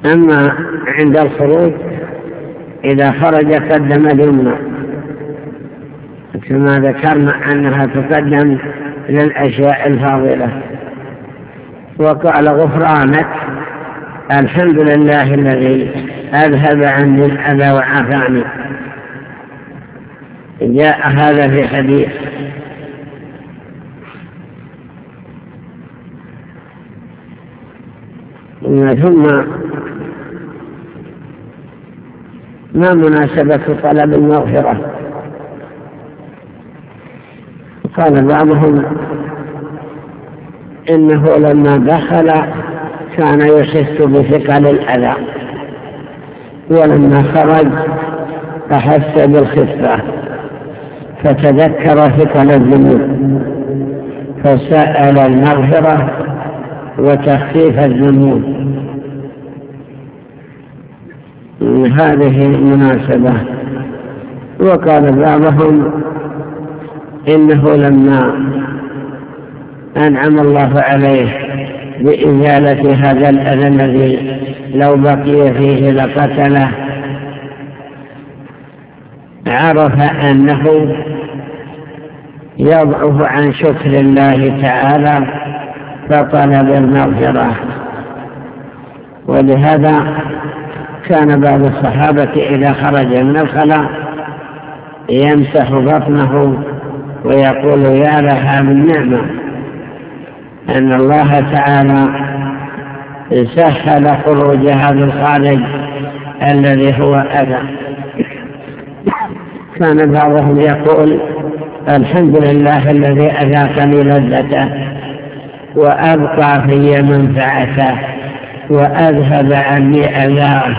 أما عند الخروج إذا خرج قدم اليمنى كما ذكرنا أنها تقدم للأشياء الفاضلة. وقال غفرانك الحمد لله الذي أذهب عني الأذى وعافاني. جاء هذا في حديث. ثم ما مناسبة طلب المغفرة؟ قال بعضهم إنه لما دخل كان يحس بثقل الأذى، ولما خرج أحس بالخفة فتذكر ثقل الذنوب فسأل المغفرة وتخفيف الذنوب. هذه مناسبة. وقال بعضهم إنه لما أنعم الله عليه بإزالة هذا الأذى الذي لو بقي فيه لقتله عرف أنه يضعف عن شكر الله تعالى فطلب المغفرة. ولهذا كان بعض الصحابة إذا خرج من الخلاء يمسح بطنه ويقول يا لها من نعمة أن الله تعالى سهل خروج هذا الخارج الذي هو أذى. كان بعضهم يقول الحمد لله الذي أذاقني لذته وأبقى في منفعته وأذهب عني أذاه.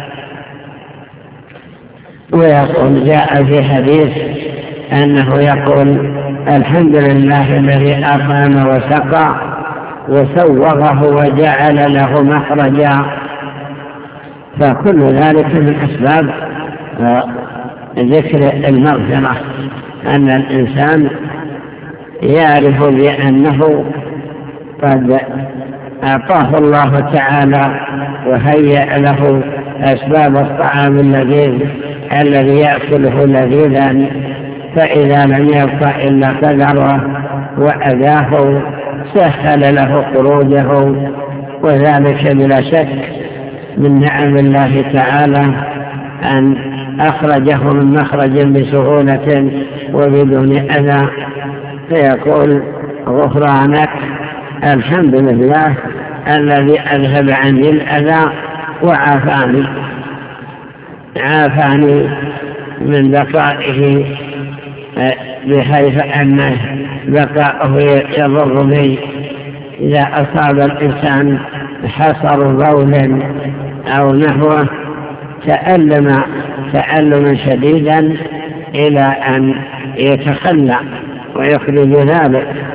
ويقول جاء في حديث أنه يقول الحمد لله الذي أطعم وسقى وسوغه وجعل له مخرجا. فكل ذلك من أسباب ذكر المغفرة، أن الإنسان يعرف بأنه قد أعطاه الله تعالى وهيأ له أسباب الطعام اللذيذ الذي يأكله لذيذا، فإذا لم يبقى إلا قدره وأذاه سهل له خروجه. وذلك بلا شك من نعم الله تعالى أن أخرجه من مخرج بسهولة وبدون أذى. فيقول غفرانك الحمد لله الذي أذهب عني الأذى وعافاني، عافاني من بقائه بحيث أن بقاءه يضر بي. إذا أصاب الإنسان حصر بول أو نحوه تألما شديدا إلى أن يتخلى ويخرج ذلك،